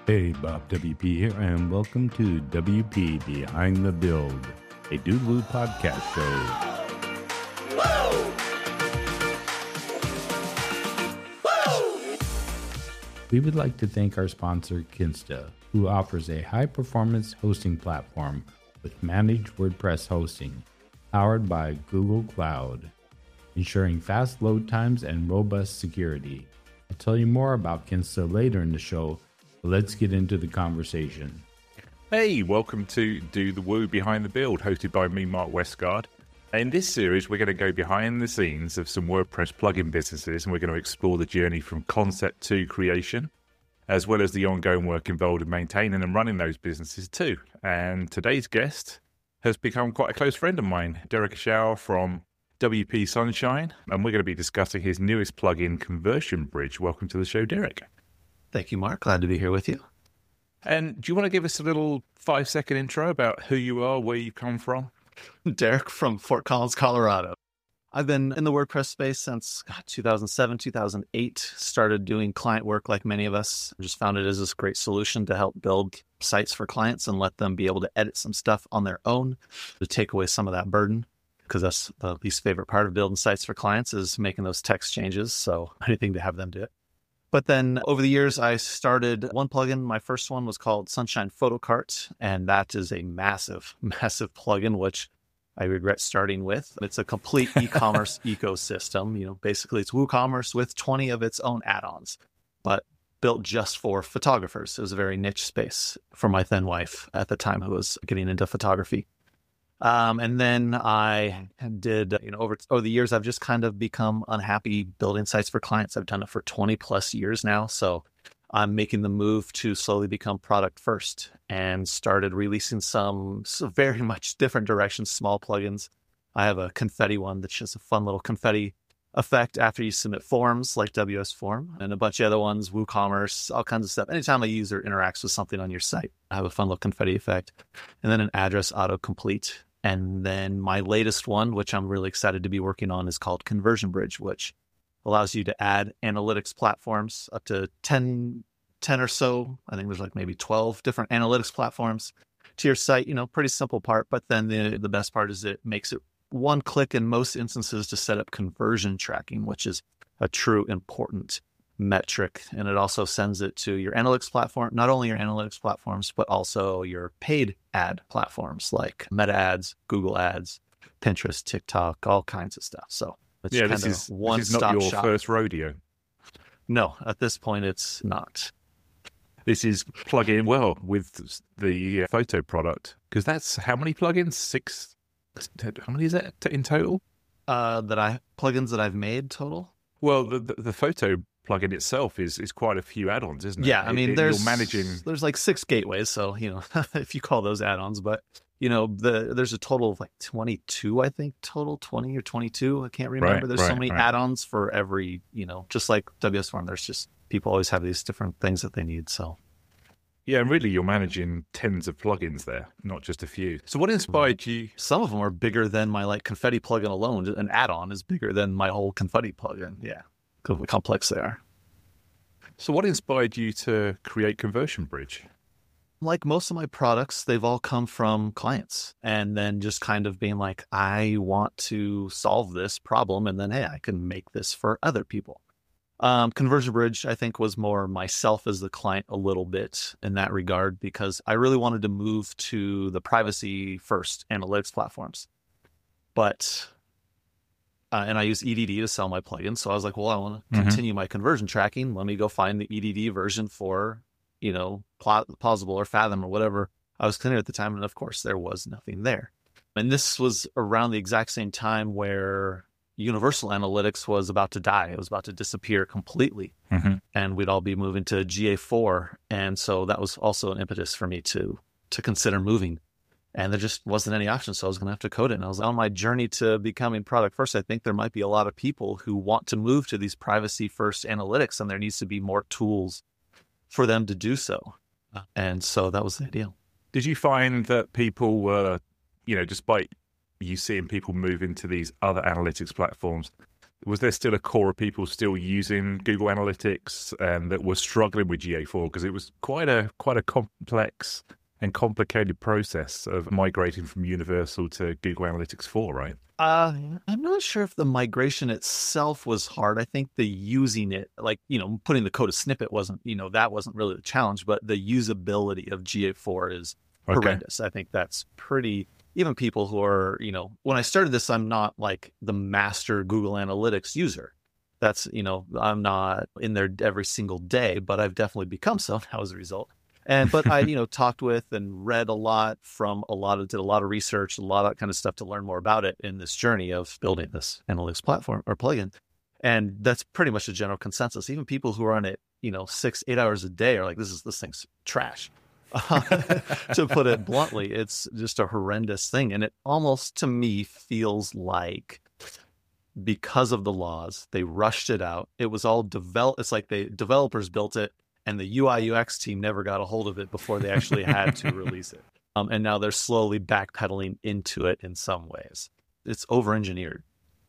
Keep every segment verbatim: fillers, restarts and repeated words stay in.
Hey, Bob W P here, and welcome to W P Behind the Build, a Doodaloo podcast show. Woo! Woo! We would like to thank our sponsor, Kinsta, who offers a high-performance hosting platform with managed WordPress hosting, powered by Google Cloud, ensuring fast load times and robust security. I'll tell you more about Kinsta later in the show. Let's get into the conversation. Hey, welcome to Do the Woo Behind the Build, hosted by me, Mark Westgard. In this series, we're going to go behind the scenes of some WordPress plugin businesses, and we're going to explore the journey from concept to creation, as well as the ongoing work involved in maintaining and running those businesses too. And today's guest has become quite a close friend of mine, Derek Ashau from W P Sunshine, and we're going to be discussing his newest plugin, Conversion Bridge. Welcome to the show, Derek. Thank you, Mark. Glad to be here with you. And do you want to give us a little five-second intro about who you are, where you come from? Derek from Fort Collins, Colorado. I've been in the WordPress space since God, two thousand seven, two thousand eight. Started doing client work like many of us. Just found it as this great solution to help build sites for clients and let them be able to edit some stuff on their own to take away some of that burden, because that's the least favorite part of building sites for clients is making those text changes. So anything to have them do it. But then over the years, I started one plugin. My first one was called Sunshine Photo Cart, and that is a massive, massive plugin, which I regret starting with. It's a complete e-commerce ecosystem. You know, basically it's WooCommerce with twenty of its own add-ons, but built just for photographers. It was a very niche space for my then wife at the time who was getting into photography. Um, and then I did, you know, over, over the years, I've just kind of become unhappy building sites for clients. I've done it for twenty plus years now. So I'm making the move to slowly become product first and started releasing some, some very much different directions, small plugins. I have a confetti one that's just a fun little confetti effect after you submit forms like W S Form, and a bunch of other ones, WooCommerce, all kinds of stuff. Anytime a user interacts with something on your site, I have a fun little confetti effect, and then an address autocomplete. And then my latest one, which I'm really excited to be working on, is called Conversion Bridge, which allows you to add analytics platforms, up to ten, ten or so. I think there's like maybe twelve different analytics platforms to your site. You know, pretty simple part. But then the, the best part is it makes it one click in most instances to set up conversion tracking, which is a true important metric. And it also sends it to your analytics platform, not only your analytics platforms, but also your paid ad platforms like Meta Ads, Google Ads, Pinterest, TikTok, all kinds of stuff. So it's yeah, kind this of is, one this is not stop your shop. first rodeo. No, at this point, it's not. This is plug-in well with the photo product, because that's how many plugins? Six? How many is that in total? Uh, that I plugins that I've made total. Well, the the, the photo plugin itself is is quite a few add-ons, isn't it? Yeah, I mean, it, there's you're managing. There's like six gateways, so you know if you call those add-ons, but you know the there's a total of like twenty-two, I think total twenty or twenty-two. I can't remember. Right, there's right, so many right. add-ons for every, you know, just like W S Form. There's just people always have these different things that they need. So Yeah, and really you're managing tens of plugins there, not just a few. So what inspired you? some of them are bigger than my like confetti plugin alone. An add-on is bigger than my whole confetti plugin. Yeah, how complex they are. So what inspired you to create Conversion Bridge? Like most of my products, they've all come from clients and then just kind of being like, I want to solve this problem. And then, hey, I can make this for other people. Um, Conversion Bridge, I think, was more myself as the client a little bit in that regard, because I really wanted to move to the privacy first analytics platforms. But, uh, and I use E D D to sell my plugins. So I was like, well, I want to Mhm. continue my conversion tracking. Let me go find the E D D version for, you know, Pla- Plausible or Fathom or whatever I was considering at the time. And of course, there was nothing there. And this was around the exact same time where Universal Analytics was about to die. It was about to disappear completely. Mm-hmm. And we'd all be moving to G A four. And so that was also an impetus for me to to consider moving. And there just wasn't any option. So I was going to have to code it. And I was on my journey to becoming product first. I think there might be a lot of people who want to move to these privacy first analytics, and there needs to be more tools for them to do so. And so that was the ideal. Did you find that people were, you know, despite you seeing people move into these other analytics platforms, was there still a core of people still using Google Analytics and that were struggling with G A four? Because it was quite a quite a complex and complicated process of migrating from Universal to Google Analytics four, right? Uh, I'm not sure if the migration itself was hard. I think the using it, like, you know, putting the code a snippet wasn't, you know, that wasn't really the challenge, but the usability of G A four is Okay. horrendous. I think that's pretty, even people who are, you know, when I started this, I'm not like the master Google Analytics user. That's, you know, I'm not in there every single day, but I've definitely become so now as a result. And, but I, you know, talked with and read a lot from a lot of, did a lot of research, a lot of that kind of stuff to learn more about it in this journey of building this analytics platform or plugin. And that's pretty much the general consensus. Even people who are on it, you know, six, eight hours a day are like, this is, this thing's trash. To put it bluntly, it's just a horrendous thing. And it almost, to me, feels like because of the laws, they rushed it out. It was all developed. It's like the developers built it, and the U I U X team never got a hold of it before they actually had to release it. Um, and now they're slowly backpedaling into it in some ways. It's over-engineered.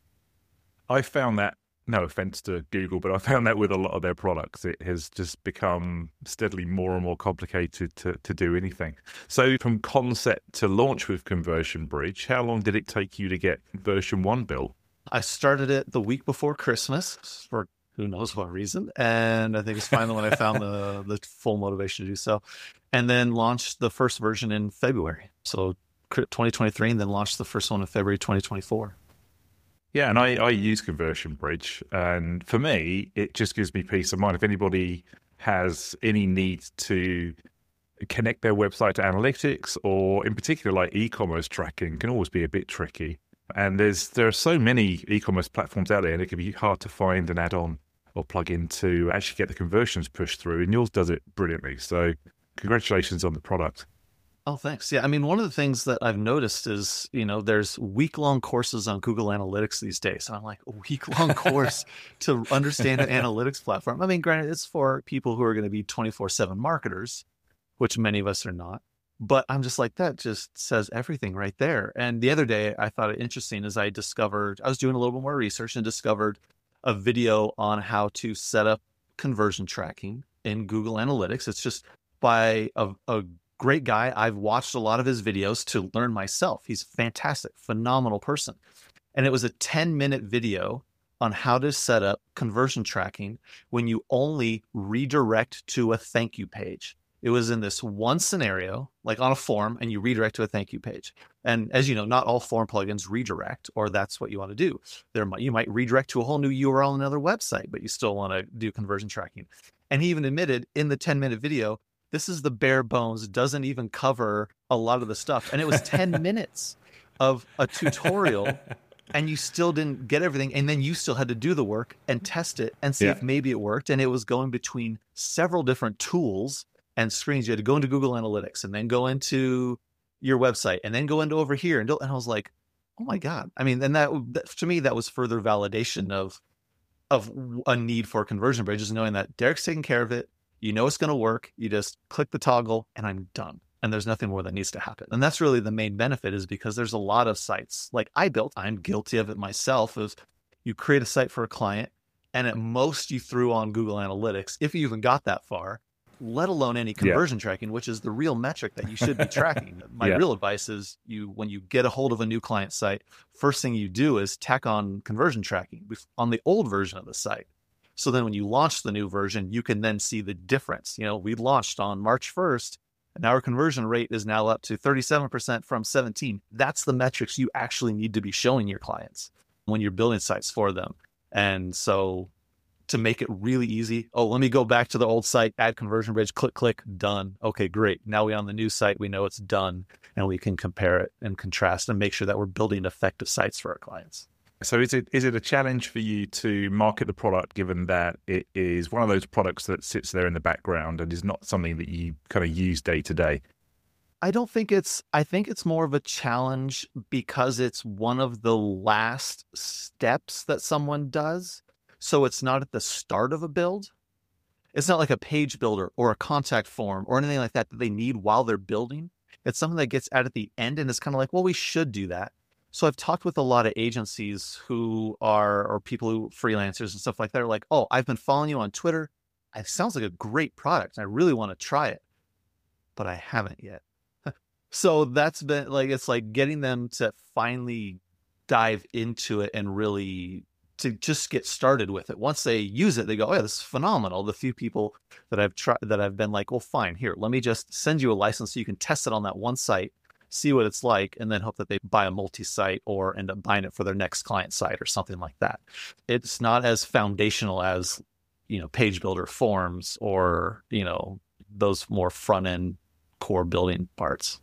I found that, no offense to Google, but I found that with a lot of their products, it has just become steadily more and more complicated to, to do anything. So from concept to launch with Conversion Bridge, how long did it take you to get version one built? I started it the week before Christmas for who knows what reason. And I think it's finally when I found the, the full motivation to do so. And then launched the first version in February. So twenty twenty-three, and then launched the first one in February twenty twenty-four. Yeah, and I, I use Conversion Bridge. And for me, it just gives me peace of mind. If anybody has any need to connect their website to analytics, or in particular like e-commerce tracking, can always be a bit tricky. And there's there are so many e-commerce platforms out there, and it can be hard to find an add-on or plug-in to actually get the conversions pushed through. And yours does it brilliantly. So congratulations on the product. Oh, thanks. Yeah, I mean, one of the things that I've noticed is, you know, there's week-long courses on Google Analytics these days. And I'm like, a week-long course to understand an analytics platform. I mean, granted, it's for people who are going to be twenty-four seven marketers, which many of us are not. But I'm just like, that just says everything right there. And the other day, I thought it interesting as I discovered, I was doing a little bit more research and discovered a video on how to set up conversion tracking in Google Analytics. It's just by a, a great guy. I've watched a lot of his videos to learn myself. He's fantastic, phenomenal person. And it was a ten minute video on how to set up conversion tracking when you only redirect to a thank you page. It was in this one scenario, like on a form, and you redirect to a thank you page. And as you know, not all form plugins redirect, or that's what you want to do. There, you might redirect to a whole new U R L on another website, but you still want to do conversion tracking. And he even admitted in the ten minute video, this is the bare bones, doesn't even cover a lot of the stuff. And it was ten minutes of a tutorial, and you still didn't get everything. And then you still had to do the work and test it and see yeah. if maybe it worked. And it was going between several different tools and screens. You had to go into Google Analytics and then go into your website and then go into over here. And, and I was like, oh my God. I mean, and that, that to me, that was further validation of, of a need for conversion bridges, knowing that Derek's taking care of it. You know, it's going to work. You just click the toggle and I'm done. And there's nothing more that needs to happen. And that's really the main benefit, is because there's a lot of sites like I built. I'm guilty of it myself. Is you create a site for a client, and at most you threw on Google Analytics, if you even got that far, let alone any conversion yeah. tracking, which is the real metric that you should be tracking. My yeah. real advice is, you, when you get a hold of a new client site, first thing you do is tack on conversion tracking on the old version of the site. So then when you launch the new version, you can then see the difference. You know, we launched on March first, and our conversion rate is now up to thirty-seven percent from seventeen. That's the metrics you actually need to be showing your clients when you're building sites for them. And so to make it really easy, oh, let me go back to the old site, add conversion bridge, click, click, done. Okay, great. Now we on the new site, we know it's done, and we can compare it and contrast and make sure that we're building effective sites for our clients. So is it is it a challenge for you to market the product, given that it is one of those products that sits there in the background and is not something that you kind of use day to day? I don't think it's, I think it's more of a challenge because it's one of the last steps that someone does. So it's not at the start of a build. It's not like a page builder or a contact form or anything like that that they need while they're building. It's something that gets added at the end, and it's kind of like, well, we should do that. So I've talked with a lot of agencies who are, or people who freelancers and stuff like that are like, oh, I've been following you on Twitter. It sounds like a great product. And I really want to try it, but I haven't yet. So that's been like, it's like getting them to finally dive into it and really to just get started with it. Once they use it, they go, oh, yeah, this is phenomenal. The few people that I've tried, that I've been like, well, fine, here, let me just send you a license so you can test it on that one site, see what it's like, and then hope that they buy a multi-site or end up buying it for their next client site or something like that. It's not as foundational as, you know, page builder forms or, you know, those more front end core building parts.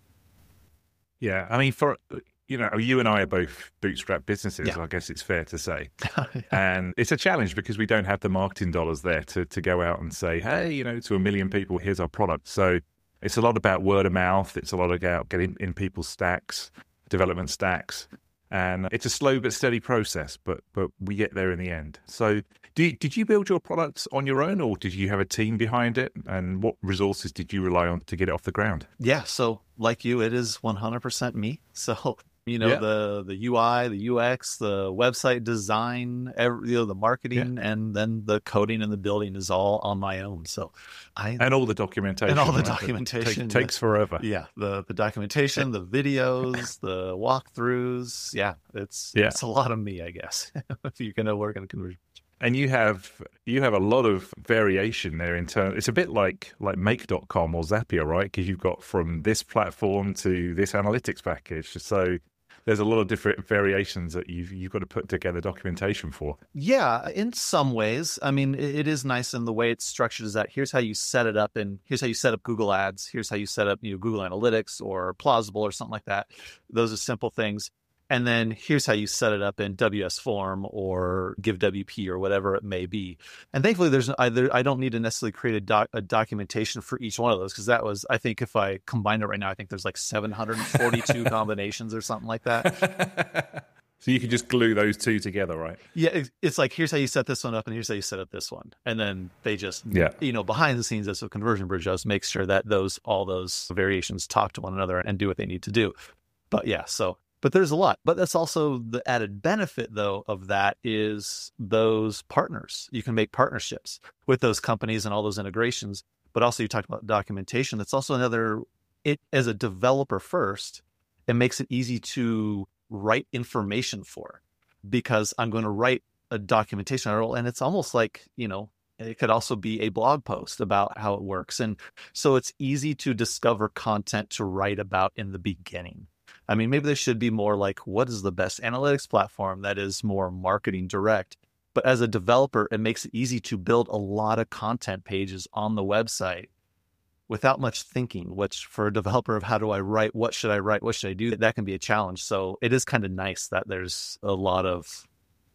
Yeah. I mean, for, you know, you and I are both bootstrap businesses, Yeah. I guess it's fair to say. And it's a challenge because we don't have the marketing dollars there to, to go out and say, hey, you know, to a million people, here's our product. So it's a lot about word of mouth. It's a lot about getting in people's stacks, development stacks. And it's a slow but steady process, but but we get there in the end. So do, did you build your products on your own, or did you have a team behind it? And what resources did you rely on to get it off the ground? Yeah. So like you, it is one hundred percent me. So, you know, Yeah. the, the U I, the U X, the website design, every, you know, the marketing, Yeah. and then the coding and the building is all on my own. So I, And all the documentation. And all the right? documentation. It take, takes forever. yeah, the, the documentation, the videos, the walkthroughs. Yeah. It's, Yeah. it's a lot of me, I guess, if you're going to work in a conversion. And you have you have a lot of variation there in terms. It's a bit like like make dot com or Zapier, right? Because you've got from this platform to this analytics package. So there's a lot of different variations that you've you've got to put together documentation for. Yeah, in some ways. I mean, it, it is nice in the way it's structured is that here's how you set it up, and here's how you set up Google Ads. Here's how you set up, you know, Google Analytics or Plausible or something like that. Those are simple things. And then here's how you set it up in W S Form or Give W P or whatever it may be. And thankfully, there's I, there, I don't need to necessarily create a, doc, a documentation for each one of those, because that was, I think if I combine it right now, I think there's like seven hundred forty-two combinations or something like that. So you can just glue those two together, right? Yeah, it's, it's like, here's how you set this one up and here's how you set up this one. And then they just, Yeah. you know, behind the scenes, as a Conversion Bridge does, make sure that those all those variations talk to one another and do what they need to do. But yeah, so... But there's a lot. But that's also the added benefit, though, of that is those partners. You can make partnerships with those companies and all those integrations. But also, you talked about documentation. That's also another, it as a developer first, it makes it easy to write information for, because I'm going to write a documentation article. And it's almost like, you know, it could also be a blog post about how it works. And so it's easy to discover content to write about in the beginning. I mean, maybe there should be more like, what is the best analytics platform that is more marketing direct? But as a developer, it makes it easy to build a lot of content pages on the website without much thinking, which for a developer of how do I write, what should I write, what should I do, that can be a challenge. So it is kind of nice that there's a lot of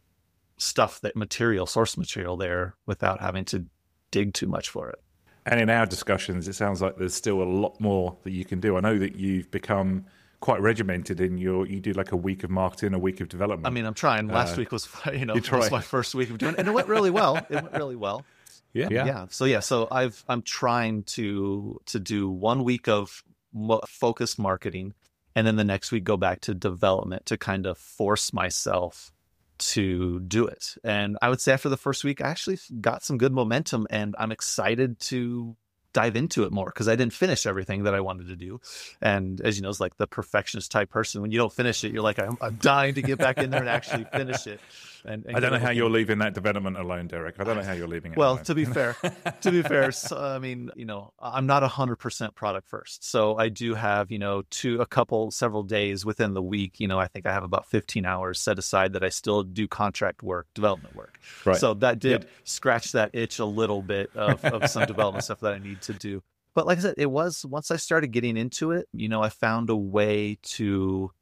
stuff, that material, source material there without having to dig too much for it. And in our discussions, it sounds like there's still a lot more that you can do. I know that you've become quite regimented in your, you do like a week of marketing, a week of development. I mean, I'm trying. Last Uh, week was, you know, you was try. my first week of doing it, and it went really well. It went really well. yeah, yeah. Yeah. So yeah, so I've I'm trying to to do one week of mo- focused marketing, and then the next week go back to development to kind of force myself to do it. And I would say after the first week, I actually got some good momentum, and I'm excited to dive into it more, because I didn't finish everything that I wanted to do. And as you know, it's like the perfectionist type person. When you don't finish it, you're like, I'm, I'm dying to get back in there and actually finish it. And, and I don't know get how it. you're leaving that development alone, Derek. I don't know how you're leaving it Well, alone. to be fair, to be fair, so, I mean, you know, I'm not a hundred percent product first. So I do have, you know, two, a couple, several days within the week. You know, I think I have about fifteen hours set aside that I still do contract work, development work. Right. So that did Yep. scratch that itch a little bit of, of some development stuff that I need to do. But like I said, it was, once I started getting into it, you know, I found a way to,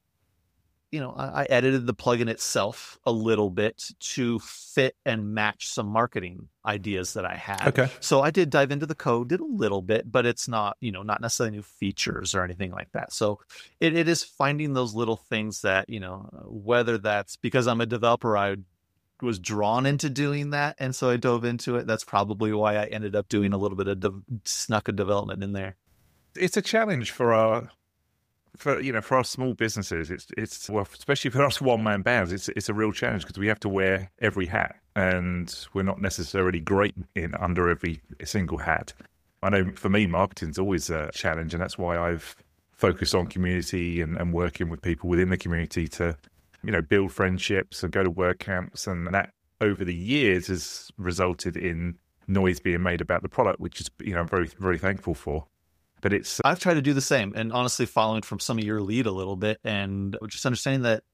you know, I, I edited the plugin itself a little bit to fit and match some marketing ideas that I had. Okay. So I did dive into the code, did a little bit, but it's not, you know, not necessarily new features or anything like that. So it, it is finding those little things that, you know, whether that's because I'm a developer, I was drawn into doing that, and so I dove into it. That's probably why I ended up doing a little bit of de- snuck a development in there. It's a challenge for our for you know for our small businesses, it's it's well, especially for us one man bands, it's it's a real challenge because we have to wear every hat, and we're not necessarily great in under every single hat. I know for me, marketing's always a challenge, and that's why I've focused on community and, and working with people within the community to, you know, build friendships and go to word camps, and that over the years has resulted in noise being made about the product, which is, you know, I'm very, very thankful for. But it's... I've tried to do the same, and honestly following from some of your lead a little bit, and just understanding that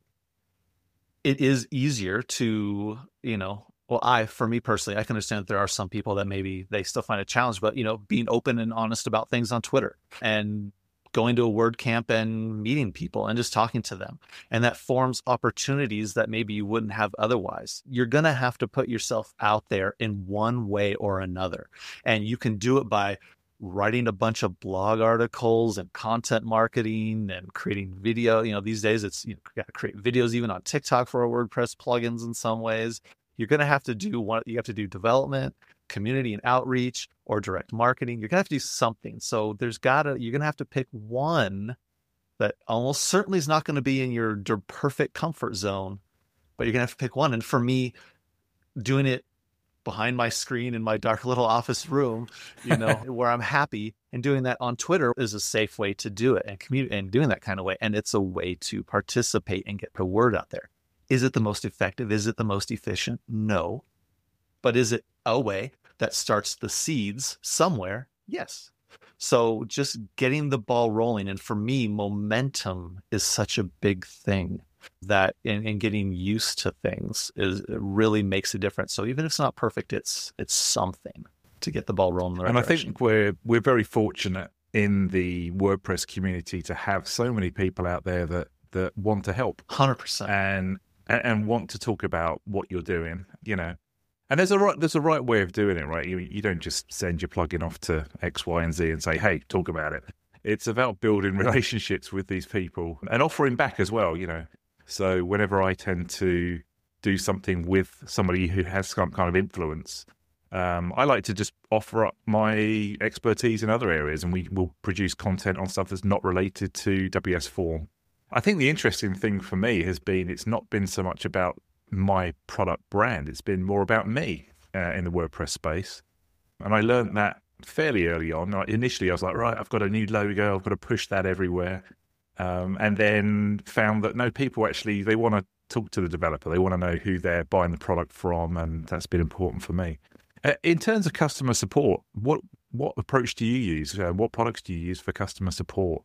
it is easier to, you know, well, I, for me personally, I can understand that there are some people that maybe they still find a challenge, but, you know, being open and honest about things on Twitter and going to a word camp and meeting people and just talking to them. And that forms opportunities that maybe you wouldn't have otherwise. You're going to have to put yourself out there in one way or another. And you can do it by writing a bunch of blog articles and content marketing and creating video. You know, these days it's, you know, you got to create videos even on TikTok for our WordPress plugins in some ways. You're going to have to do one, you have to do development, community and outreach, or direct marketing. You're going to have to do something. So there's got to, you're going to have to pick one that almost certainly is not going to be in your perfect comfort zone, but you're going to have to pick one. And for me, doing it behind my screen in my dark little office room, you know, where I'm happy, and doing that on Twitter is a safe way to do it, and community and doing that kind of way. And it's a way to participate and get the word out there. Is it the most effective? Is it the most efficient? No. But is it a way that starts the seeds somewhere? Yes. So just getting the ball rolling. And for me, momentum is such a big thing that in, in getting used to things is it really makes a difference. So even if it's not perfect, it's it's something to get the ball rolling in the right And I direction. think we're we're very fortunate in the WordPress community to have so many people out there that that want to help. one hundred percent. And and want to talk about what you're doing, you know. And there's a right there's a right way of doing it, right? You you don't just send your plugin off to X, Y, and Z and say, "Hey, talk about it." It's about building relationships with these people and offering back as well, you know. So whenever I tend to do something with somebody who has some kind of influence, um, I like to just offer up my expertise in other areas, and we will produce content on stuff that's not related to W S Form. I think the interesting thing for me has been it's not been so much about my product brand. It's been more about me uh, in the WordPress space. And I learned that fairly early on. Initially, I was like, right, I've got a new logo. I've got to push that everywhere. Um, and then found that, no, people actually, they want to talk to the developer. They want to know who they're buying the product from. And that's been important for me. Uh, in terms of customer support, what, what approach do you use? Uh, what products do you use for customer support?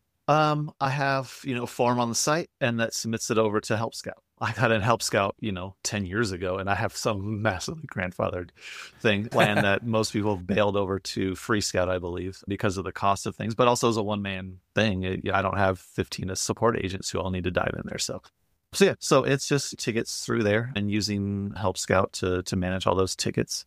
Um, I have, you know, a form on the site, and that submits it over to Help Scout. I got in Help Scout, you know, ten years ago, and I have some massively grandfathered thing plan that most people have bailed over to Free Scout, I believe, because of the cost of things, but also as a one-man thing. It, I don't have fifteen support agents who all need to dive in there. So, so yeah, so it's just tickets through there and using Help Scout to to manage all those tickets.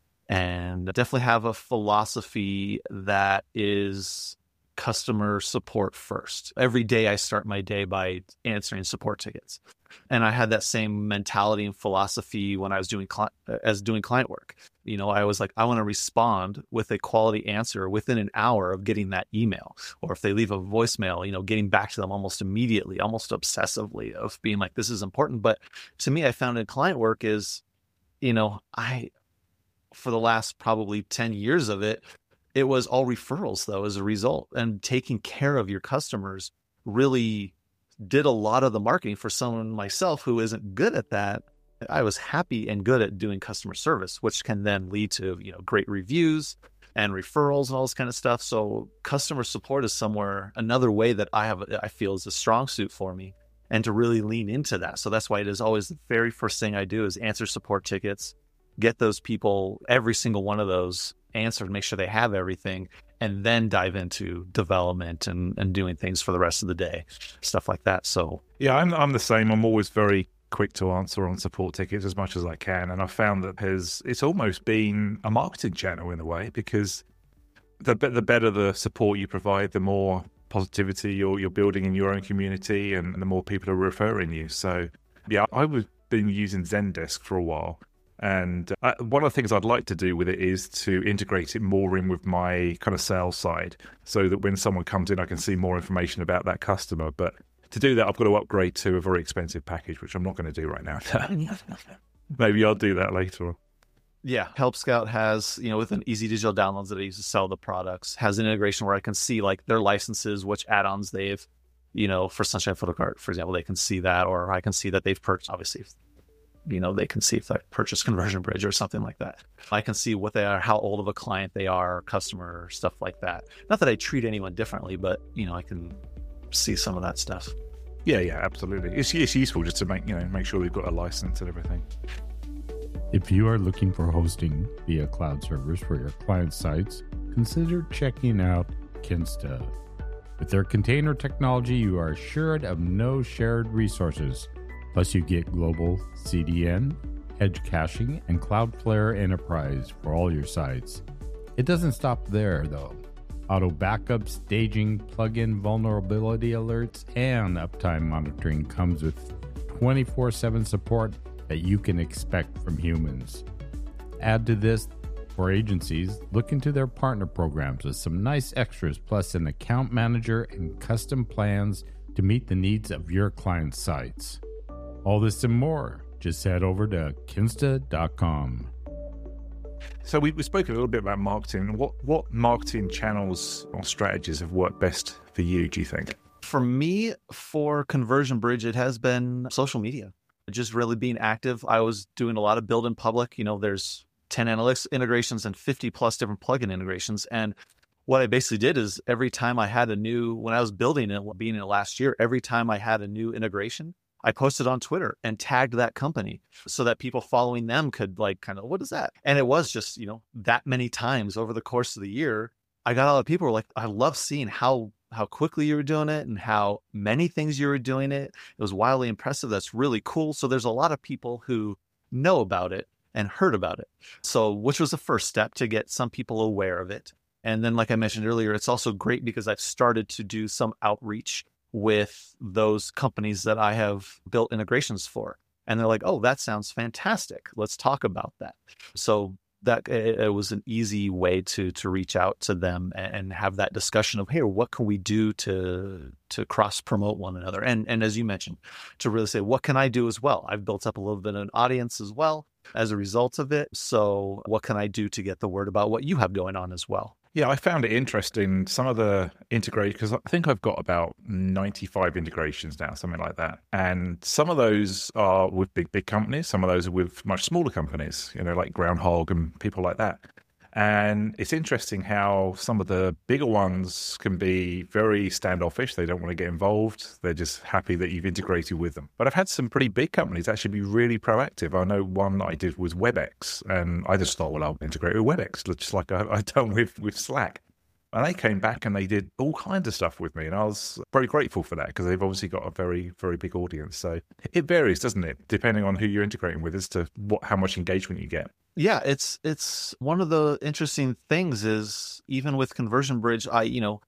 And definitely have a philosophy that is customer support first. Every day I start my day by answering support tickets. And I had that same mentality and philosophy when I was doing cli- as doing client work. You know, I was like, I want to respond with a quality answer within an hour of getting that email. Or if they leave a voicemail, you know, getting back to them almost immediately, almost obsessively, of being like, this is important. But to me, I found in client work is, you know, I, for the last probably ten years of it, it was all referrals, though, as a result. And taking care of your customers really did a lot of the marketing for someone myself who isn't good at that. I was happy and good at doing customer service, which can then lead to, you know, great reviews and referrals and all this kind of stuff. So customer support is somewhere, another way that I have, I feel is a strong suit for me, and to really lean into that. So that's why it is always the very first thing I do is answer support tickets, get those people, every single one of those answered, make sure they have everything, and then dive into development and, and doing things for the rest of the day, stuff like that. So yeah, I'm I'm the same. I'm always very quick to answer on support tickets as much as I can, and I found that has it's almost been a marketing channel in a way, because the the better the support you provide, the more positivity you're you're building in your own community, and the more people are referring you. So yeah, I've been using Zendesk for a while. And uh, one of the things I'd like to do with it is to integrate it more in with my kind of sales side so that when someone comes in, I can see more information about that customer. But to do that, I've got to upgrade to a very expensive package, which I'm not going to do right now. Maybe I'll do that later on. Yeah, Help Scout has, you know, with an easy digital downloads that I use to sell the products, has an integration where I can see like their licenses, which add-ons they've, you know, for Sunshine Photocart, for example, they can see that, or I can see that they've purchased, obviously, you know, they can see if I purchased Conversion Bridge or something like that. I can see what they are, how old of a client they are, customer, stuff like that. Not that I treat anyone differently, but, you know, I can see some of that stuff. Yeah, yeah, absolutely. It's, it's useful just to make, you know, make sure they've got a license and everything. If you are looking for hosting via cloud servers for your client sites, consider checking out Kinsta. With their container technology, you are assured of no shared resources. Plus, you get global C D N, edge caching, and Cloudflare Enterprise for all your sites. It doesn't stop there, though. Auto backup, staging, plugin vulnerability alerts, and uptime monitoring comes with twenty-four seven support that you can expect from humans. Add to this, for agencies, look into their partner programs with some nice extras, plus an account manager and custom plans to meet the needs of your client sites. All this and more, just head over to kinsta dot com. So we, we spoke a little bit about marketing. What, what marketing channels or strategies have worked best for you, do you think? For me, for Conversion Bridge, it has been social media. Just really being active. I was doing a lot of build in public. You know, there's ten analytics integrations and fifty plus different plugin integrations. And what I basically did is every time I had a new, when I was building it, being in it last year, every time I had a new integration, I posted on Twitter and tagged that company so that people following them could like kind of, what is that? And it was just, you know, that many times over the course of the year, I got a lot of people who were like, I love seeing how how quickly you were doing it and how many things you were doing it. It was wildly impressive. That's really cool. So there's a lot of people who know about it and heard about it. So, which was the first step to get some people aware of it. And then, like I mentioned earlier, it's also great because I've started to do some outreach with those companies that I have built integrations for. And they're like, oh, that sounds fantastic. Let's talk about that. So that it, it was an easy way to to reach out to them and, and have that discussion of, hey, what can we do to to cross promote one another? And and as you mentioned, to really say, what can I do as well? I've built up a little bit of an audience as well as a result of it. So what can I do to get the word about what you have going on as well? Yeah, I found it interesting. Some of the integrations, because I think I've got about ninety-five integrations now, something like that. And some of those are with big, big companies. Some of those are with much smaller companies, you know, like Groundhog and people like that. And it's interesting how some of the bigger ones can be very standoffish. They don't want to get involved. They're just happy that you've integrated with them. But I've had some pretty big companies actually be really proactive. I know one I did was WebEx, and I just thought, well, I'll integrate with WebEx, just like I, I've done with, with Slack. And they came back and they did all kinds of stuff with me. And I was very grateful for that because they've obviously got a very, very big audience. So it varies, doesn't it? Depending on who you're integrating with as to what, how much engagement you get. Yeah, it's it's one of the interesting things is even with Conversion Bridge, I, you know,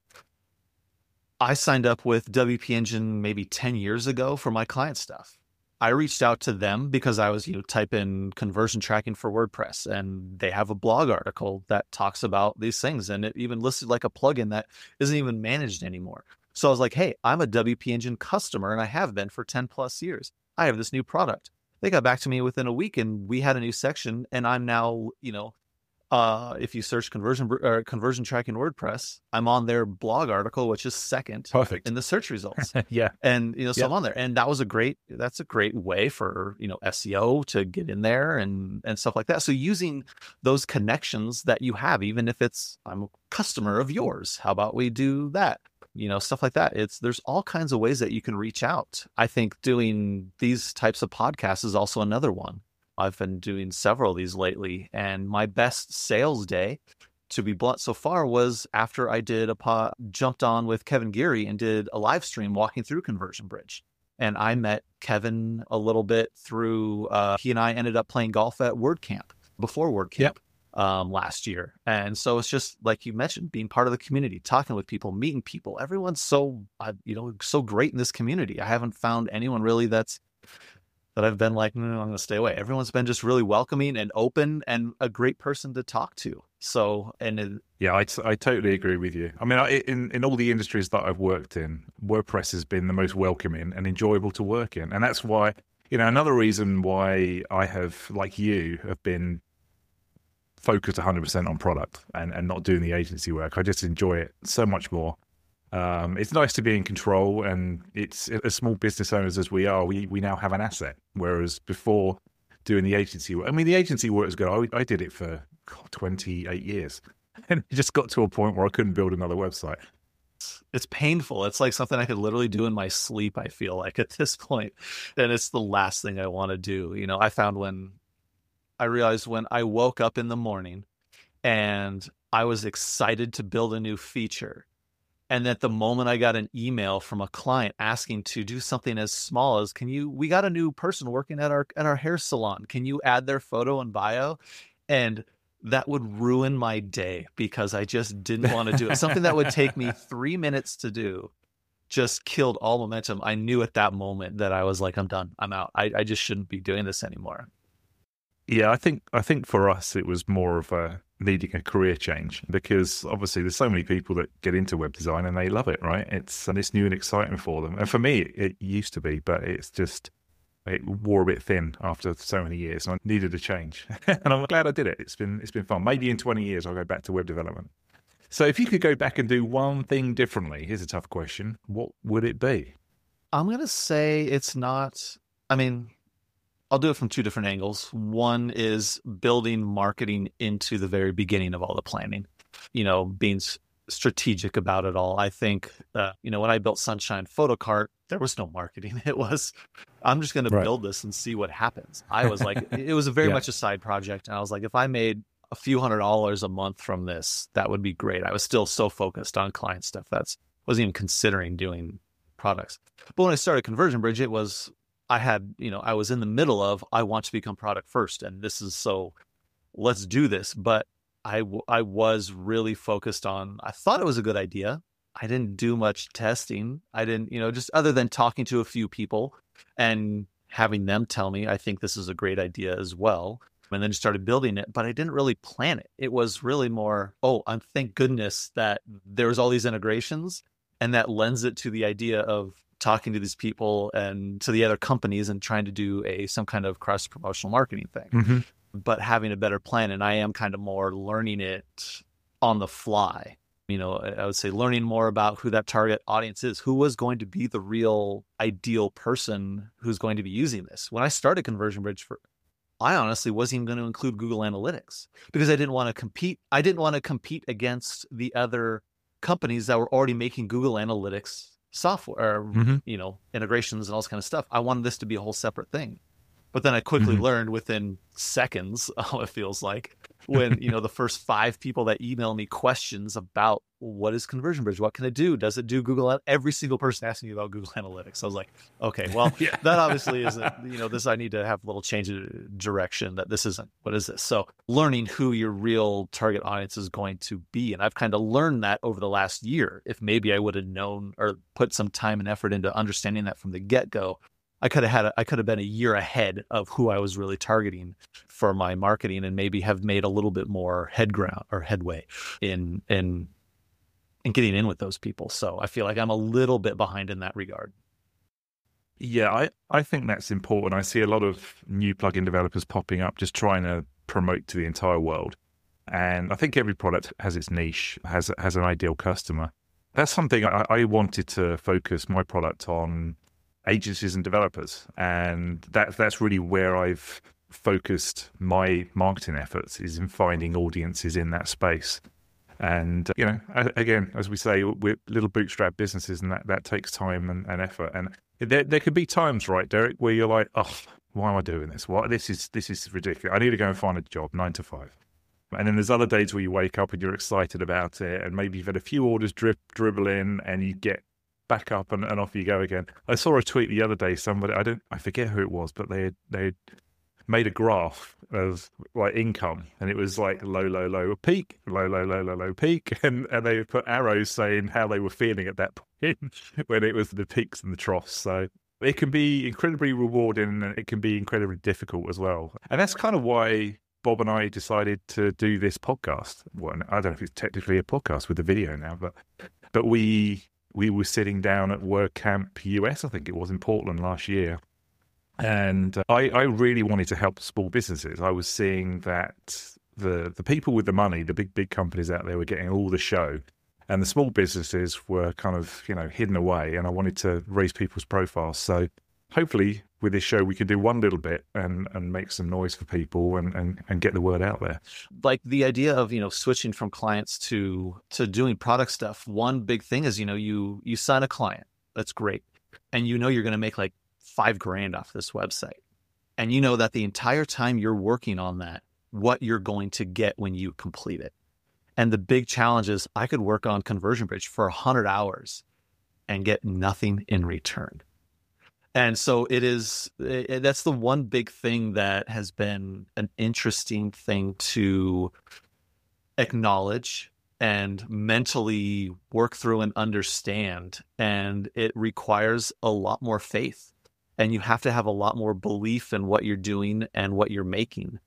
I signed up with W P Engine maybe ten years ago for my client stuff. I reached out to them because I was, you know, type in conversion tracking for WordPress, and they have a blog article that talks about these things. And it even listed like a plugin that isn't even managed anymore. So I was like, hey, I'm a W P Engine customer and I have been for ten plus years. I have this new product. They got back to me within a week and we had a new section, and I'm now, you know, uh, if you search conversion or conversion tracking WordPress, I'm on their blog article, which is second Perfect in the search results. Yeah. And, you know, so yeah. I'm on there, and that was a great, that's a great way for, you know, S E O to get in there and, and stuff like that. So using those connections that you have, even if it's, I'm a customer of yours, how about we do that? You know, stuff like that. It's, there's all kinds of ways that you can reach out. I think doing these types of podcasts is also another one. I've been doing several of these lately, and my best sales day, to be blunt so far, was after I did a pod, jumped on with Kevin Geary and did a live stream walking through Conversion Bridge. And I met Kevin a little bit through, uh, he and I ended up playing golf at WordCamp before WordCamp. Yep. Um, last year. And so it's just like you mentioned, being part of the community, talking with people, meeting people. Everyone's so, uh, you know, so great in this community. I haven't found anyone really that's that I've been like, no, no, I'm going to stay away. Everyone's been just really welcoming and open and a great person to talk to. So, and it, yeah, I, I totally agree with you. I mean, I, in, in all the industries that I've worked in, WordPress has been the most welcoming and enjoyable to work in. And that's why, you know, another reason why I have, like you, have been focused one hundred percent on product and, and not doing the agency work. I just enjoy it so much more. Um, it's nice to be in control, and it's as small business owners as we are, we, we now have an asset. Whereas before doing the agency work, I mean, the agency work is good. I, I did it for God, twenty-eight years, and it just got to a point where I couldn't build another website. It's painful. It's like something I could literally do in my sleep, I feel like at this point. And it's the last thing I want to do. You know, I found when I realized when I woke up in the morning and I was excited to build a new feature, and at the moment I got an email from a client asking to do something as small as, can you, we got a new person working at our, at our hair salon. Can you add their photo and bio? And that would ruin my day because I just didn't want to do it. Something that would take me three minutes to do just killed all momentum. I knew at that moment that I was like, I'm done. I'm out. I, I just shouldn't be doing this anymore. Yeah, I think I think for us it was more of a needing a career change, because obviously there's so many people that get into web design and they love it, right? It's and it's new and exciting for them. And for me, it, it used to be, but it's just it wore a bit thin after so many years, and I needed a change. And I'm glad I did it. It's been it's been fun. Maybe in twenty years I'll go back to web development. So if you could go back and do one thing differently, here's a tough question: what would it be? I'm gonna say it's not. I mean, I'll do it from two different angles. One is building marketing into the very beginning of all the planning, you know, being s- strategic about it all. I think, uh, you know, when I built Sunshine Photocart, there was no marketing. It was, I'm just going to Right. build this and see what happens. I was like, it was a very Yeah. much a side project. And I was like, if I made a few hundred dollars a month from this, that would be great. I was still so focused on client stuff. That's wasn't even considering doing products. But when I started Conversion Bridge, it was, I had, you know, I was in the middle of, I want to become product first. And this is so, let's do this. But I, w- I was really focused on, I thought it was a good idea. I didn't do much testing. I didn't, you know, just other than talking to a few people and having them tell me, I think this is a great idea as well. And then started building it, but I didn't really plan it. It was really more, oh, I'm thank goodness that there's all these integrations, and that lends it to the idea of talking to these people and to the other companies and trying to do a some kind of cross promotional marketing thing, Mm-hmm. but having a better plan. And I am kind of more learning it on the fly. You know, I would say learning more about who that target audience is, who was going to be the real ideal person who's going to be using this. When I started Conversion Bridge, for I honestly wasn't even going to include Google Analytics because I didn't want to compete. I didn't want to compete against the other companies that were already making Google Analytics software, or, Mm-hmm. you know, integrations and all this kind of stuff. I wanted this to be a whole separate thing. But then I quickly Mhm. learned within seconds, oh, it feels like, when, you know, the first five people that email me questions about what is Conversion Bridge? What can it do? Does it do Google? An- Every single person asking me about Google Analytics. I was like, okay, well, Yeah. that obviously isn't, you know, this, I need to have a little change of direction, that this isn't, what is this? So learning who your real target audience is going to be. And I've kind of learned that over the last year. If maybe I would have known or put some time and effort into understanding that from the get-go, I could have had, a, I could have been a year ahead of who I was really targeting for my marketing, and maybe have made a little bit more head ground or headway in, in, in getting in with those people. So I feel like I'm a little bit behind in that regard. Yeah, I, I think that's important. I see a lot of new plugin developers popping up just trying to promote to the entire world. And I think every product has its niche, has has an ideal customer. That's something I, I wanted to focus my product on, agencies and developers. And that, that's really where I've focused my marketing efforts, is in finding audiences in that space. And, you know, again, as we say, we're little bootstrap businesses, and that, that takes time and, and effort. And there, there could be times, right, Derek, where you're like, oh, why am I doing this? What this is this is ridiculous. I need to go and find a job, nine to five. And then there's other days where you wake up and you're excited about it, and maybe you've had a few orders drip dribble in, and you get back up and, and off you go again. I saw a tweet the other day. Somebody, I don't, I forget who it was, but they they made a graph of like income, and it was like low, low, low, peak, low, low, low, low, low, peak, and and they put arrows saying how they were feeling at that point when it was the peaks and the troughs. So It can be incredibly rewarding and it can be incredibly difficult as well. And that's kind of why Bob and I decided to do this podcast. Well, I don't know if it's technically a podcast with a video now, but but we we were sitting down at WordCamp U S, I think it was in Portland last year. And I, I really wanted to help small businesses. I was seeing that the the people with the money, the big, big companies out there were getting all the show. And the small businesses were kind of, you know, hidden away. And I wanted to raise people's profiles. So hopefully with this show, we could do one little bit and, and make some noise for people and, and, and get the word out there. Like the idea of, you know, switching from clients to to doing product stuff. One big thing is, you know, you you sign a client. That's great. And you know you're going to make like five grand off this website. And you know that the entire time you're working on that, what you're going to get when you complete it. And the big challenge is I could work on Conversion Bridge for one hundred hours and get nothing in return. And so it is, it, that's the one big thing that has been an interesting thing to acknowledge and mentally work through and understand. And it requires a lot more faith. And you have to have a lot more belief in what you're doing and what you're making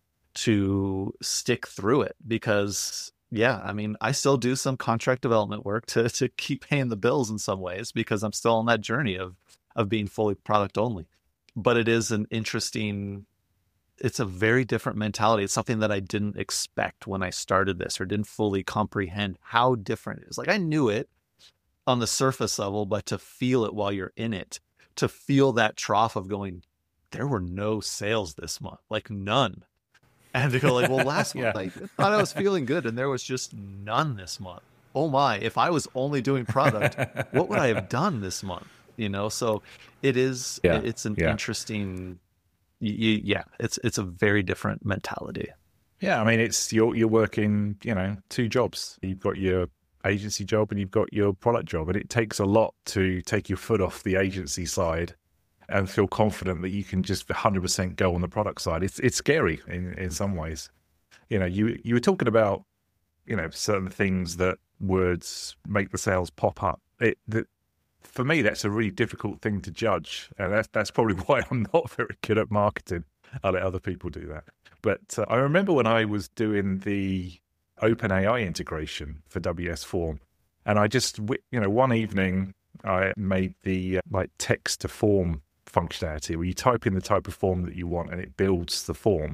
to stick through it. Because yeah, I mean, I still do some contract development work to to keep paying the bills in some ways because I'm still on that journey of of being fully product only. But it is an interesting, it's a very different mentality. It's something that I didn't expect when I started this or didn't fully comprehend how different it is. Like I knew it on the surface level, but to feel it while you're in it, to feel that trough of going, there were no sales this month, like none. And to go like, well, last yeah. month I thought I was feeling good and there was just none this month. Oh my, if I was only doing product, what would I have done this month? You know, so it is, yeah. it's an yeah. interesting, you, yeah, it's it's a very different mentality. Yeah, I mean, it's, you're, you're working, you know, two jobs. You've got your agency job and you've got your product job. And it takes a lot to take your foot off the agency side and feel confident that you can just one hundred percent go on the product side. It's it's scary in, in some ways. You know, you you were talking about, you know, certain things that words make the sales pop up. It that, for me, that's a really difficult thing to judge. And that's, that's probably why I'm not very good at marketing. I let other people do that. But uh, I remember when I was doing the OpenAI integration for W S Form, and I just, you know, one evening I made the uh, like text to form functionality where you type in the type of form that you want and it builds the form.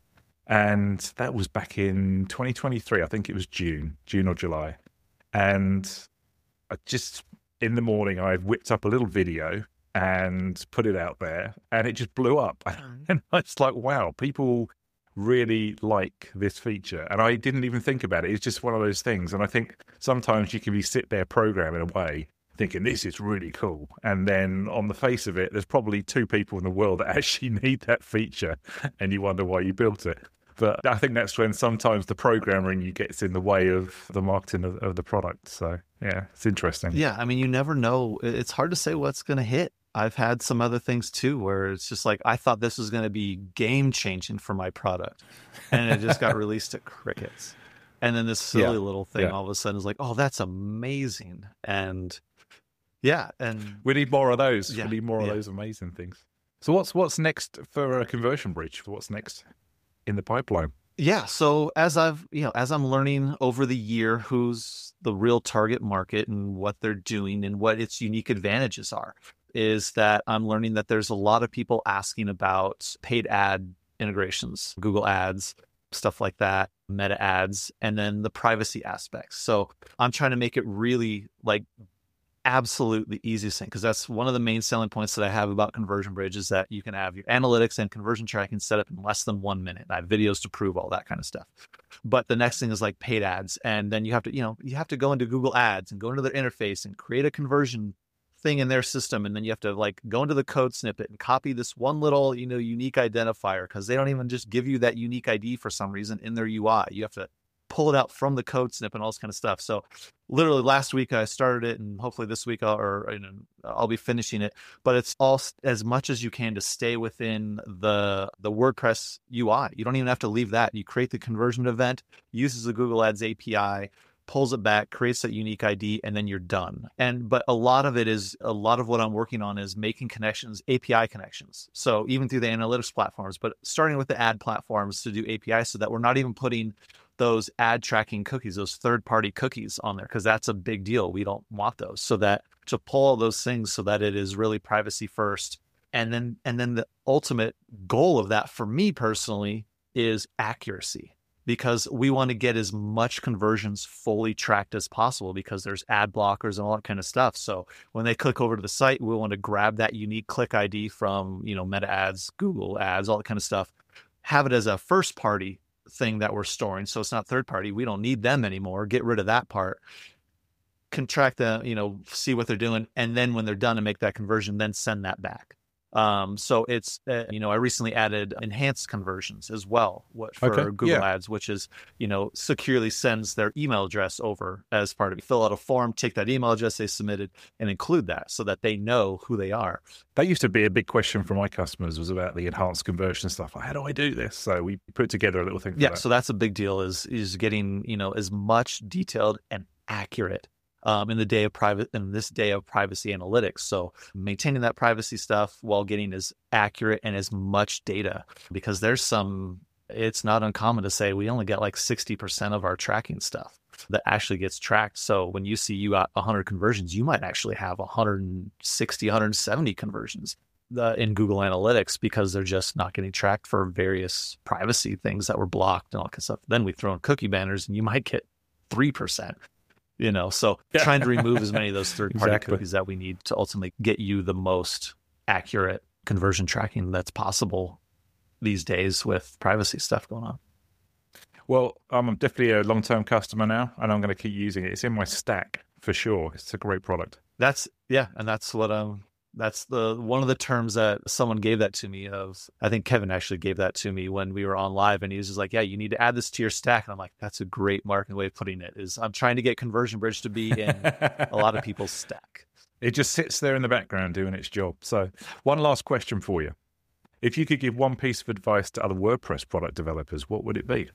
And that was back in twenty twenty-three. I think it was June, June or July. And I just, in the morning, I whipped up a little video and put it out there and it just blew up. And it's like, wow, people really like this feature. And I didn't even think about it. It's just one of those things. And I think sometimes you can be sit there programming away thinking this is really cool. And then on the face of it, there's probably two people in the world that actually need that feature and you wonder why you built it. But I think that's when sometimes the programming you gets in the way of the marketing of, of the product. So yeah, it's interesting. Yeah, I mean, you never know. It's hard to say what's going to hit. I've had some other things too, where it's just like, I thought this was going to be game changing for my product. And it just got released at crickets. And then this silly yeah. little thing yeah. all of a sudden is like, oh, that's amazing. And yeah, and we need more of those. Yeah, we need more yeah. of those amazing things. So what's what's next for a Conversion Bridge? What's next in the pipeline? Yeah, so as I've you know as I'm learning over the year who's the real target market and what they're doing and what its unique advantages are, is that I'm learning that there's a lot of people asking about paid ad integrations, Google Ads, stuff like that, Meta ads, and then the privacy aspects. So I'm trying to make it really like absolutely easiest thing, because that's one of the main selling points that I have about Conversion Bridge is that you can have your analytics and conversion tracking set up in less than one minute. I have videos to prove all that kind of stuff. But the next thing is like paid ads. And then you have to, you know, you have to go into Google Ads and go into their interface and create a conversion thing in their system. And then you have to like go into the code snippet and copy this one little, you know, unique identifier, because they don't even just give you that unique I D for some reason in their U I. You have to pull it out from the code snippet and all this kind of stuff. So literally last week I started it, and hopefully this week I'll, or you know, I'll be finishing it. But it's all as much as you can to stay within the the WordPress U I. You don't even have to leave that. You create the conversion event, uses the Google Ads A P I, pulls it back, creates that unique I D, and then you're done. And but a lot of it is a lot of what I'm working on is making connections, A P I connections. So even through the analytics platforms, but starting with the ad platforms to do A P I so that we're not even putting those ad tracking cookies, those third-party cookies on there, because that's a big deal. We don't want those. So that to pull all those things so that it is really privacy first. And then and then the ultimate goal of that for me personally is accuracy, because we want to get as much conversions fully tracked as possible, because there's ad blockers and all that kind of stuff. So when they click over to the site, we want to grab that unique click I D from, you know, Meta ads, Google ads, all that kind of stuff, have it as a first party thing that we're storing. So it's not third party. We don't need them anymore. Get rid of that part. Contract the, you know, see what they're doing. And then when they're done and make that conversion, then send that back. Um, so it's, uh, you know, I recently added enhanced conversions as well what, for okay. Google yeah. Ads, which is, you know, securely sends their email address over as part of it. Fill out a form, take that email address they submitted and include that so that they know who they are. That used to be a big question from my customers, was about the enhanced conversion stuff. How do I do this? So we put together a little thing for yeah, that. So that's a big deal, is is getting, you know, as much detailed and accurate Um, in the day of private, in this day of privacy analytics. So maintaining that privacy stuff while getting as accurate and as much data, because there's some, it's not uncommon to say we only get like sixty percent of our tracking stuff that actually gets tracked. So when you see you got one hundred conversions, you might actually have one hundred sixty, one hundred seventy conversions uh, in Google Analytics, because they're just not getting tracked for various privacy things that were blocked and all kinds of stuff. Then we throw in cookie banners and you might get three percent. You know, so Yeah. trying to remove as many of those third-party Exactly. cookies that we need to ultimately get you the most accurate conversion tracking that's possible these days with privacy stuff going on. Well, I'm definitely a long-term customer now, and I'm going to keep using it. It's in my stack for sure. It's a great product. That's yeah, and that's what um that's the one of the terms that someone gave that to me of. I think Kevin actually gave that to me when we were on live, and he was just like, yeah, you need to add this to your stack. And I'm like, that's a great marketing way of putting it, is I'm trying to get Conversion Bridge to be in a lot of people's stack. It just sits there in the background doing its job. So one last question for you. If you could give one piece of advice to other WordPress product developers, what would it be?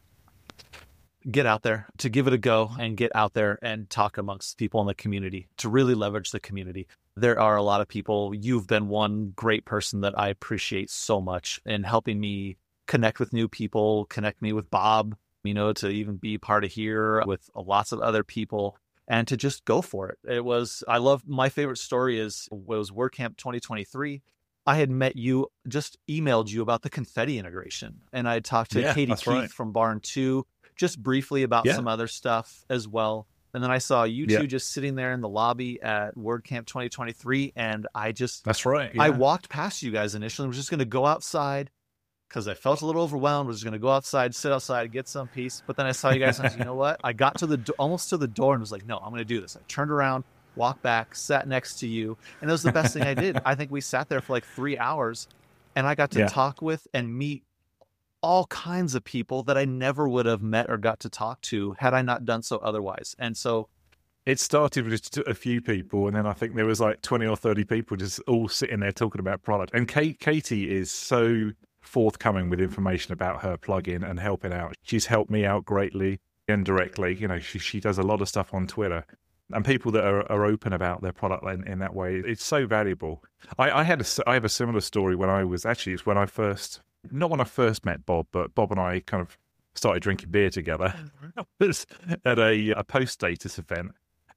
Get out there, to give it a go and get out there and talk amongst people in the community, to really leverage the community. There are a lot of people. You've been one great person that I appreciate so much in helping me connect with new people, connect me with Bob, you know, to even be part of here with lots of other people and to just go for it. It was, I love, my favorite story is, was WordCamp twenty twenty-three. I had met you, just emailed you about the confetti integration. And I talked to Yeah, Katie that's Keith right. from Barn two, just briefly about Yeah. some other stuff as well. And then I saw you two Yeah. just sitting there in the lobby at WordCamp twenty twenty-three. And I just, That's right. I yeah. walked past you guys initially. I was just going to go outside because I felt a little overwhelmed. I was going to go outside, sit outside, get some peace. But then I saw you guys and I was, you know what? I got to the do- almost to the door and was like, no, I'm going to do this. I turned around, walked back, sat next to you. And it was the best thing I did. I think we sat there for like three hours and I got to Yeah. talk with and meet all kinds of people that I never would have met or got to talk to had I not done so otherwise. And so It started with just a few people, and then I think there was like twenty or thirty people just all sitting there talking about product. And Kate, Katie is so forthcoming with information about her plugin and helping out. She's helped me out greatly indirectly. You know, she she does a lot of stuff on Twitter. And people that are, are open about their product in, in that way, it's so valuable. I, I had a, I have a similar story when I was, actually, it's when I first, not when I first met Bob, but Bob and I kind of started drinking beer together. I was at a, a post-status event.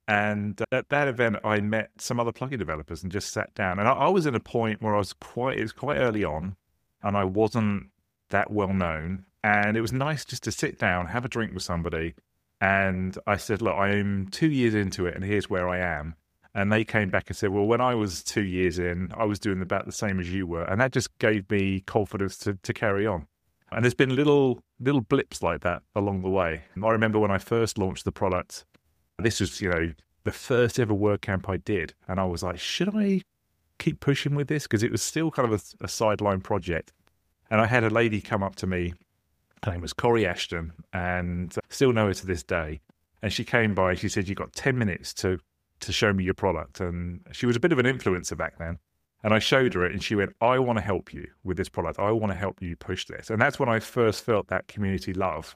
And at that event, I met some other plugin developers and just sat down. And I, I was at a point where I was quite, it was quite early on, and I wasn't that well known. And it was nice just to sit down, have a drink with somebody. And I said, look, I'm two years into it, and here's where I am. And they came back and said, well, when I was two years in, I was doing about the same as you were. And that just gave me confidence to, to carry on. And there's been little little blips like that along the way. I remember when I first launched the product, this was, you know, the first ever WordCamp I did. And I was like, should I keep pushing with this? Because it was still kind of a, a sideline project. And I had a lady come up to me. Her name was Corey Ashton, and still know her to this day. And she came by, she said, you've got ten minutes to, to show me your product. And she was a bit of an influencer back then. And I showed her it, and she went, I want to help you with this product. I want to help you push this. And that's when I first felt that community love.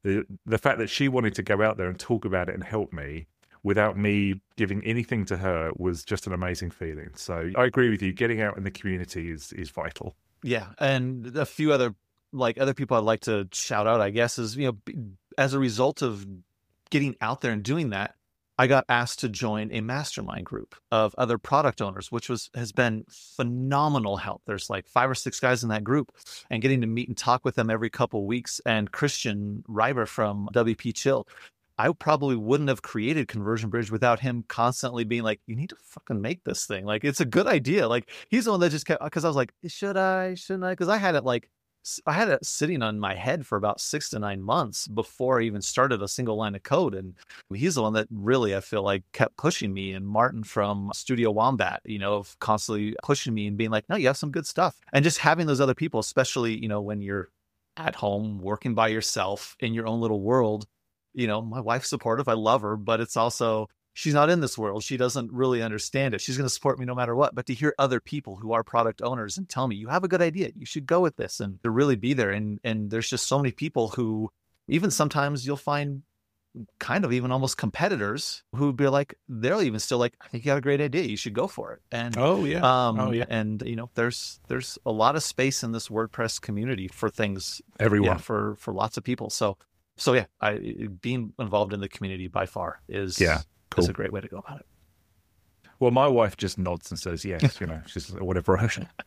the the fact that she wanted to go out there and talk about it and help me without me giving anything to her was just an amazing feeling. So I agree with you. Getting out in the community is is vital. Yeah, and a few other like other people I'd like to shout out, I guess, is, you know, as a result of getting out there and doing that, I got asked to join a mastermind group of other product owners, which was has been phenomenal help. There's like five or six guys in that group, and getting to meet and talk with them every couple of weeks. And Christian Reiber from W P Chill, I probably wouldn't have created Conversion Bridge without him constantly being like, you need to fucking make this thing. Like, it's a good idea. Like, he's the one that just kept, because I was like, should I, shouldn't I? Because I had it like, I had it sitting on my head for about six to nine months before I even started a single line of code. And he's the one that really, I feel like, kept pushing me. And Martin from Studio Wombat, you know, of constantly pushing me and being like, no, you have some good stuff. And just having those other people, especially, you know, when you're at home working by yourself in your own little world. You know, my wife's supportive. I love her, but it's also, she's not in this world. She doesn't really understand it. She's going to support me no matter what. But to hear other people who are product owners and tell me, you have a good idea, you should go with this, and to really be there. And and there's just so many people who, even sometimes you'll find kind of even almost competitors who'd be like, they'll even still like, I think you got a great idea, you should go for it. And oh yeah, um, oh yeah. And you know, there's there's a lot of space in this WordPress community for things, everyone, yeah, for for lots of people. So. So yeah, I, being involved in the community by far is yeah, cool. is a great way to go about it. Well, my wife just nods and says yes, you know, she's whatever.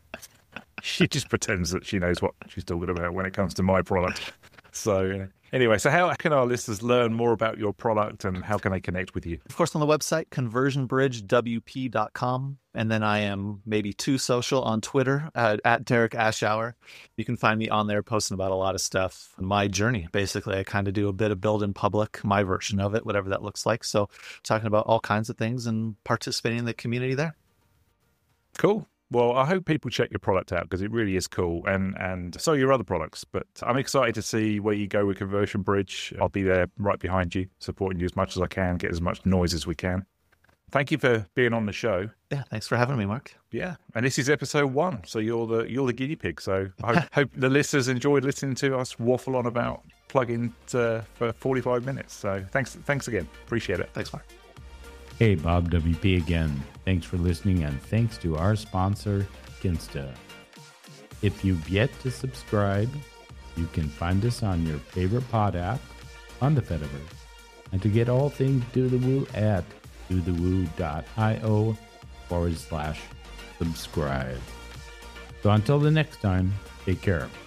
She just pretends that she knows what she's talking about when it comes to my product. So anyway, so how can our listeners learn more about your product and how can they connect with you? Of course, on the website, conversion bridge w p dot com. And then I am maybe too social on Twitter uh, at Derek Ashauer. You can find me on there posting about a lot of stuff. My journey, basically, I kind of do a bit of build in public, my version of it, whatever that looks like. So talking about all kinds of things and participating in the community there. Cool. Well, I hope people check your product out because it really is cool, and and so your other products. But I'm excited to see where you go with Conversion Bridge. I'll be there right behind you, supporting you as much as I can, get as much noise as we can. Thank you for being on the show. Yeah, thanks for having me, Mark. Yeah, and this is episode one, so you're the you're the guinea pig. So I hope, hope the listeners enjoyed listening to us waffle on about plugins uh, for forty-five minutes. So thanks, thanks again. Appreciate it. Thanks, Mark. Hey, Bob W P again. Thanks for listening, and thanks to our sponsor, Kinsta. If you've yet to subscribe, you can find us on your favorite pod app on the Fediverse. And to get all things Do The Woo at do the woo dot io forward slash subscribe. So until the next time, take care.